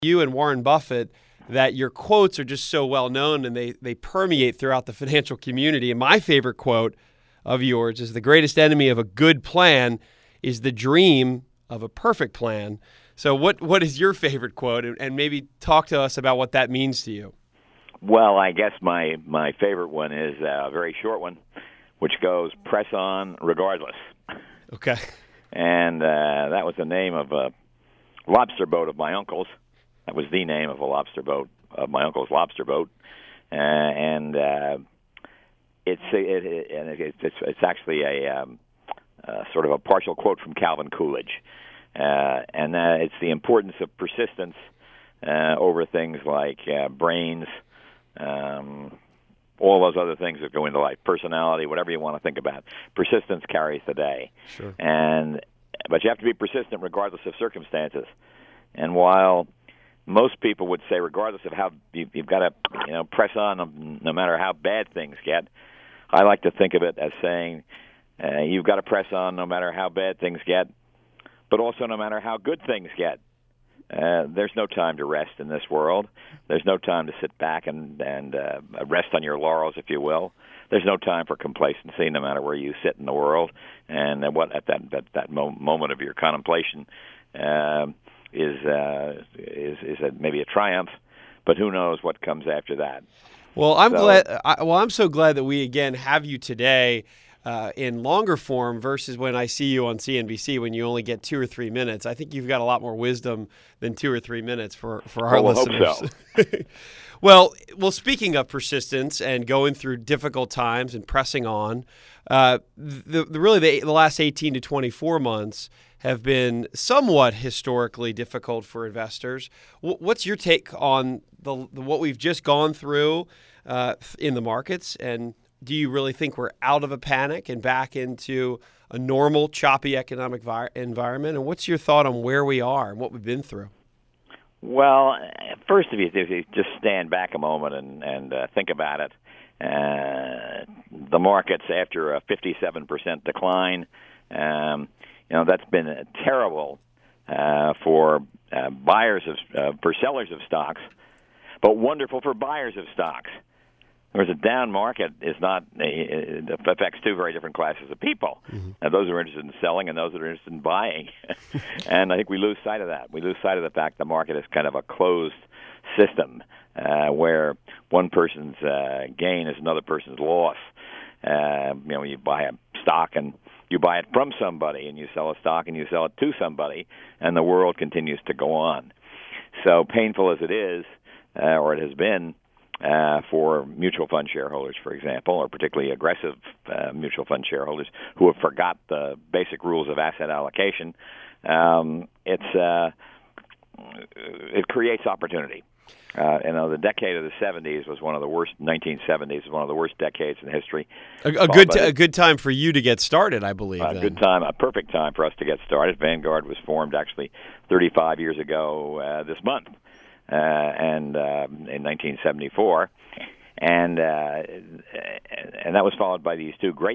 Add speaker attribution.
Speaker 1: you and Warren Buffett that your quotes are just so well known and they permeate throughout the financial community. And my favorite quote of yours is, the greatest enemy of a good plan is the dream of a perfect plan. So what is your favorite quote? And maybe talk to us about what that means to you.
Speaker 2: Well, I guess my favorite one is a very short one, which goes, press on regardless.
Speaker 1: Okay.
Speaker 2: And that was the name of a lobster boat of my uncle's. That was the name of a lobster boat, of my uncle's lobster boat. It's actually a sort of a partial quote from Calvin Coolidge. And it's the importance of persistence over things like brains, all those other things that go into life, personality, whatever you want to think about. Persistence carries the day.
Speaker 1: Sure.
Speaker 2: But you have to be persistent regardless of circumstances. And while most people would say, regardless of how you've got to press on no matter how bad things get, I like to think of it as saying you've got to press on no matter how bad things get, but also no matter how good things get. There's no time to rest in this world. There's no time to sit back and rest on your laurels, if you will. There's no time for complacency, no matter where you sit in the world. And what at that moment of your contemplation is maybe a triumph, but who knows what comes after that.
Speaker 1: Well, I'm so glad that we again have you today in longer form versus when I see you on CNBC when you only get 2 or 3 minutes. I think you've got a lot more wisdom than 2 or 3 minutes for our listeners.
Speaker 2: I hope so.
Speaker 1: Well, speaking of persistence and going through difficult times and pressing on, the last 18 to 24 months have been somewhat historically difficult for investors. What's your take on what we've just gone through in the markets? And do you really think we're out of a panic and back into a normal, choppy economic environment? And what's your thought on where we are and what we've been through?
Speaker 2: Well, first, if you just stand back a moment and think about it, the markets, after a 57% decline, that's been terrible for sellers of stocks, but wonderful for buyers of stocks. Whereas a down market it affects two very different classes of people. Mm-hmm. Those who are interested in selling and those that are interested in buying. And I think we lose sight of that. We lose sight of the fact the market is kind of a closed system where one person's gain is another person's loss. You buy a stock and you buy it from somebody, and you sell a stock and you sell it to somebody, and the world continues to go on. So painful as it is, or it has been, for mutual fund shareholders, for example, or particularly aggressive mutual fund shareholders who have forgot the basic rules of asset allocation, it creates opportunity. The decade of the 70s was one of the worst. 1970s was one of the worst decades in history.
Speaker 1: A good time for you to get started, I believe.
Speaker 2: A perfect time for us to get started. Vanguard was formed actually 35 years ago this month. In 1974, and that was followed by these two great